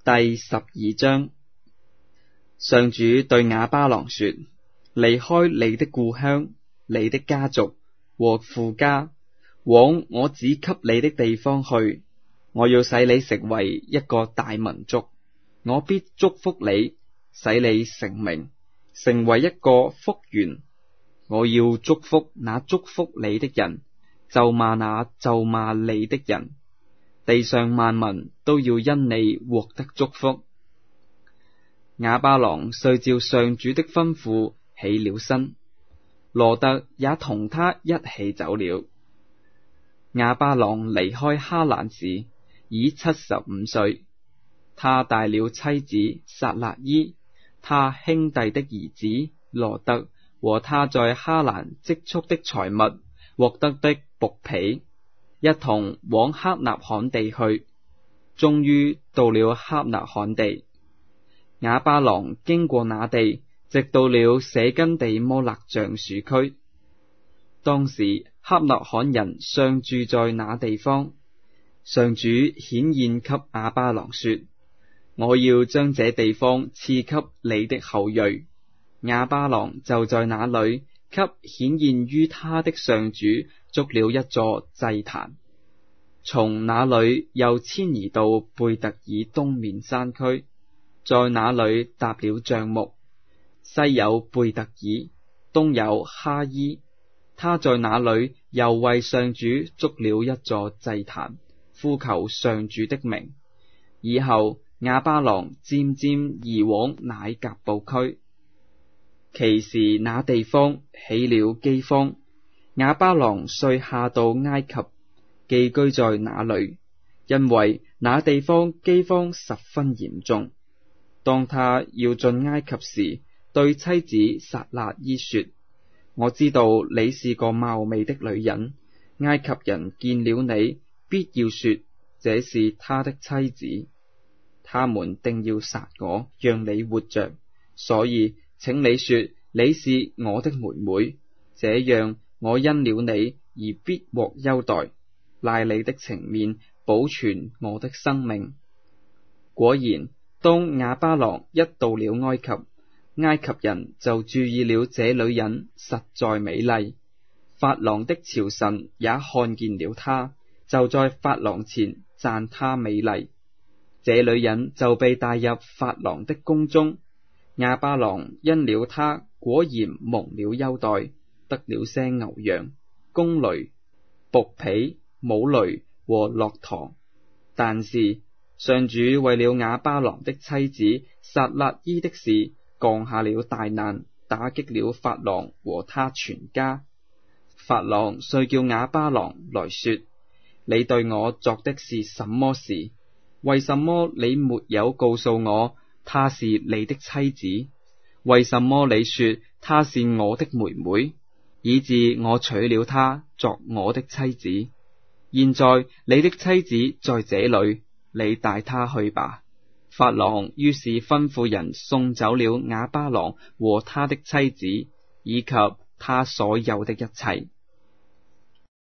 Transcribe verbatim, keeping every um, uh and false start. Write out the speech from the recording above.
第十二章。上主對亞巴郎說：離開你的故鄉、你的家族和父家，往我指給你的地方去。我要使你成為一個大民族，我必祝福你，使你成名，成為一個福源。我要祝福那祝福你的人，咒罵那咒罵你的人。地上萬民都要因你獲得祝福。亞巴郎遂照上主的吩咐起了身，羅特也同他一起走了。亞巴郎離開哈蘭時已七十五歲，他帶了妻子撒辣伊，他兄弟的兒子羅特和他在哈蘭積蓄的財物獲得的僕婢，一同往克納罕地去，終於到了克納罕地。亞巴郎經過那地，直到了舍根地摩勒橡樹區。當時克納罕人尚住在那地方。上主顯現給亞巴郎說：我要將這地方賜給你的後裔。亞巴郎就在那裏給顯現於他的上主築了一座祭壇，從那裏又遷移到貝特耳東面山區，在那裏搭了帳幕，西有貝特耳，東有哈伊。他在那裏又為上主築了一座祭壇，呼求上主的名。以後亞巴郎漸漸移往乃革布區。其時那地方起了饑荒，亞巴郎遂下到埃及，寄居在那裏，因為那地方饑荒十分嚴重。當他要進埃及時，對妻子撒辣伊說：我知道你是個貌美的女人，埃及人見了你，必要說這是他的妻子，他們定要殺我，讓你活着。所以請你說你是我的妹妹，這樣我因了你而必獲優待，賴你的情面保存我的生命。果然，當亞巴郎一到了埃及，埃及人就注意了這女人實在美麗。法郎的朝臣也看見了她，就在法郎前讚她美麗。這女人就被帶入法郎的宮中。亞巴郎因了她果然蒙了優待，得了些牛羊、公驢、僕婢、母驢和駱駝。但是上主為了亞巴郎的妻子撒辣伊的事，降下了大難，打擊了法郎和他全家。法郎遂叫亞巴郎來說：你對我作的是什麼事？為什麼你沒有告訴我她是你的妻子？為什麼你說她是我的妹妹，以致我娶了她作我的妻子？現在你的妻子在這裏，你帶她去吧。法郎於是吩咐人送走了亞巴郎和他的妻子，以及他所有的一切。